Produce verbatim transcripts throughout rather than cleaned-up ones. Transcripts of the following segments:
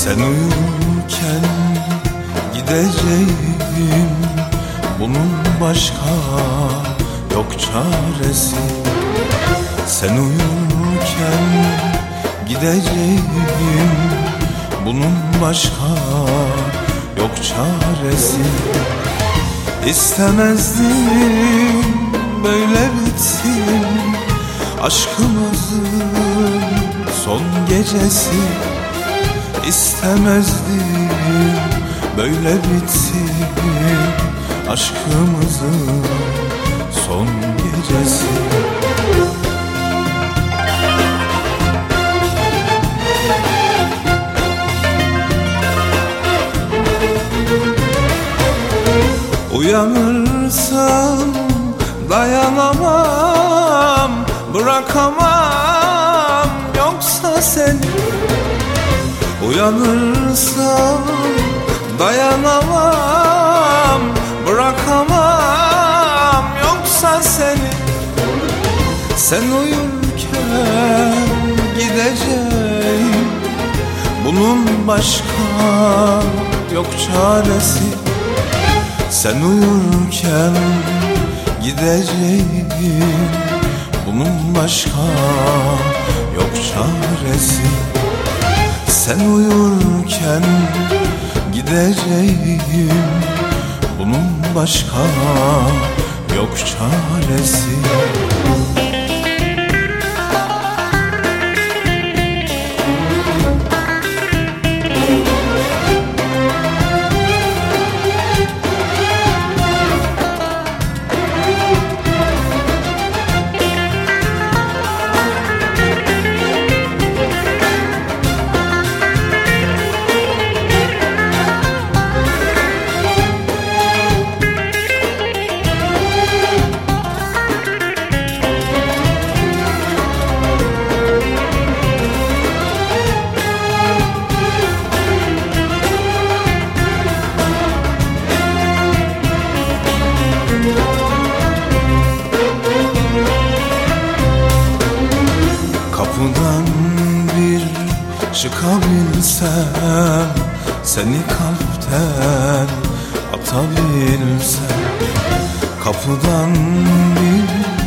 Sen uyurken gideceğim, bunun başka yok çaresi. Sen uyurken gideceğim, bunun başka yok çaresi. İstemezdim böyle bitsin aşkımızın son gecesi. İstemezdim böyle bitsin aşkımızın son gecesi. Uyanırsam dayanamam, bırakamam yoksa seni. Uyanırsam dayanamam, bırakamam yoksa seni. Sen uyurken gideceğim, bunun başka yok çaresi. Sen uyurken gideceğim, bunun başka yok çaresi. Sen uyurken gideceğim, bunun başka yok çaresi. Kapıdan bir çıkabilsem, seni kalpten atabilsem. Kapıdan bir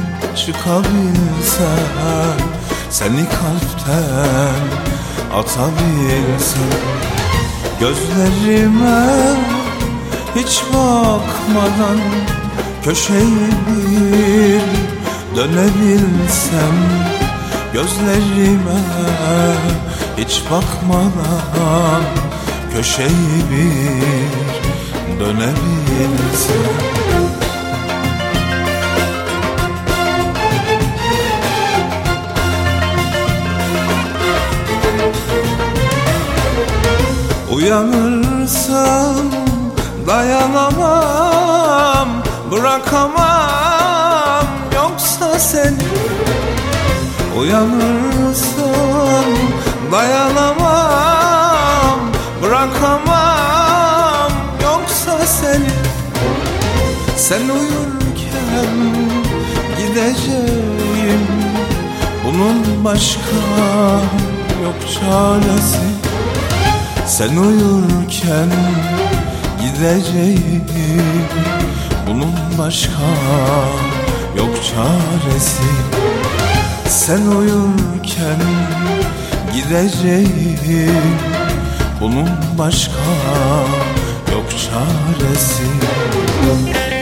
çıkabilsem, seni kalpten atabilsem. Gözlerime hiç bakmadan köşeyi bir dönebilsem. Gözlerime hiç bakmadan köşeyi bir dönebilsem. Uyanırsam dayanamam, bırakamam yoksa seni. Uyanırsam dayanamam, bırakamam yoksa seni. Sen uyurken gideceğim, bunun başka yok çaresi. Sen uyurken gideceğim, bunun başka yok çaresi. Sen uyurken gideceğim, bunun başka yok çaresi.